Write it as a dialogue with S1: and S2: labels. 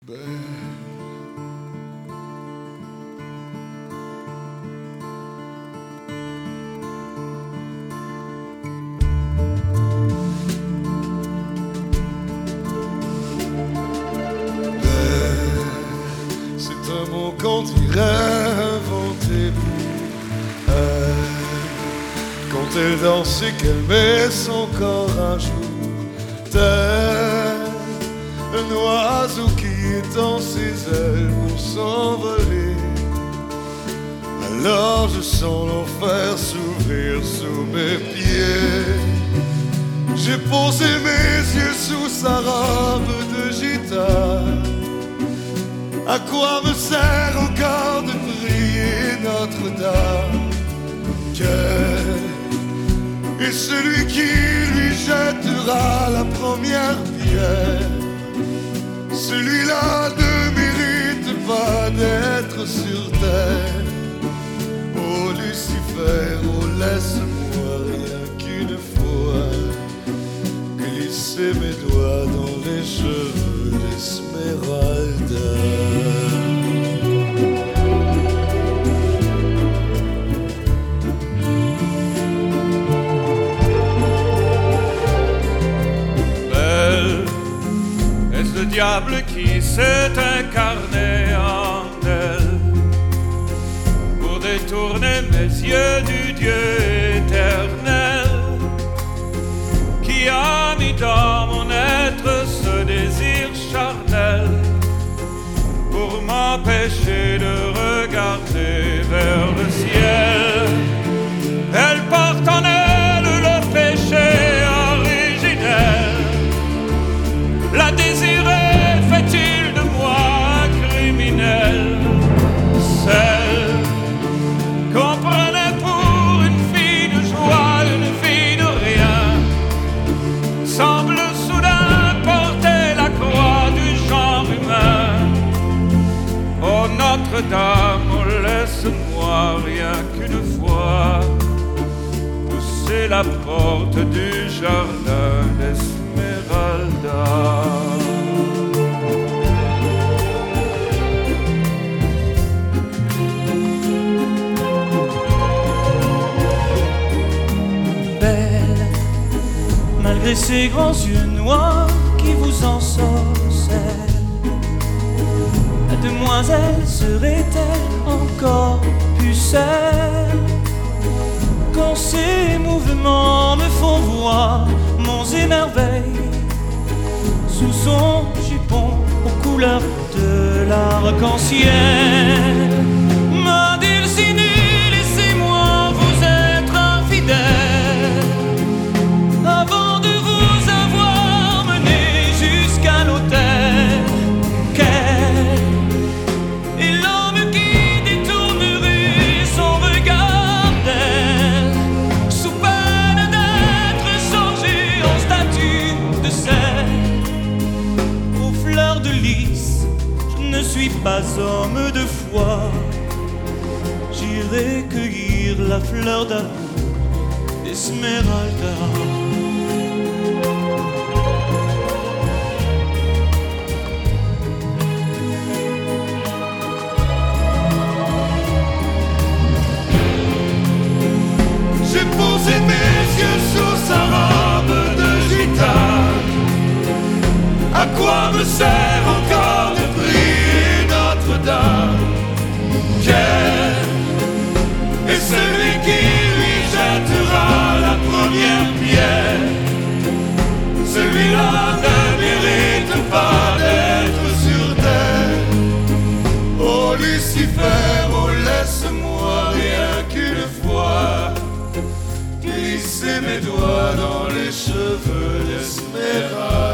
S1: C'est un mot qu'on dirait inventé pour elle, quand elle danse et qu'elle met son corps à jour, tel un oiseau qui étend ses ailes pour s'envoler. Alors je sens l'enfer s'ouvrir sous mes pieds. J'ai posé mes yeux sous sa robe de gitane. À quoi me sert encore de prier Notre-Dame? Quel est celui qui lui jettera la première pierre? Celui-là ne mérite pas d'être sur terre. Oh Lucifer, oh laisse-moi rien qu'une fois glisser mes doigts dans les cheveux d'Esmeralda.
S2: Belle, est-ce le diable qui s'est incarné en elle pour détourner mes yeux du Dieu éternel, qui a mis dans mon être ce désir charnel pour m'empêcher de regarder vers le ciel? Elle porte en elle le péché originel. La désirer fait-il de moi un criminel? Celle qu'on prenait pour une fille de joie, une fille de rien, semble soudain porter la croix du genre humain. Oh Notre-Dame, oh laisse-moi rien qu'une fois pousser la porte du jardin d'Esmeralda.
S3: Malgré ces grands yeux noirs qui vous ensorcellent, la demoiselle serait-elle encore pucelle? Quand ces mouvements me font voir monts et merveilles sous son jupon aux couleurs de l'arc-en-ciel, ma dulcinée, laissez-moi vous être infidèle avant de vous avoir mené jusqu'à l'autel. Quel est l'homme qui détournerait son regard d'elle, sous peine d'être changé en statue de sel? Aux fleurs de lys, je ne suis pas homme de foi. J'irai cueillir la fleur d'amour d'Esmeralda.
S1: J'ai posé mes yeux sous sa robe de gitane. À quoi me sert encore de prier Notre-Dame? Quel est celui qui lui jettera la première pierre? Celui-là ne mérite pas d'être sur terre. Oh Lucifer, oh laisse-moi rien qu'une fois glisser mes doigts dans les cheveux d'Esmeralda.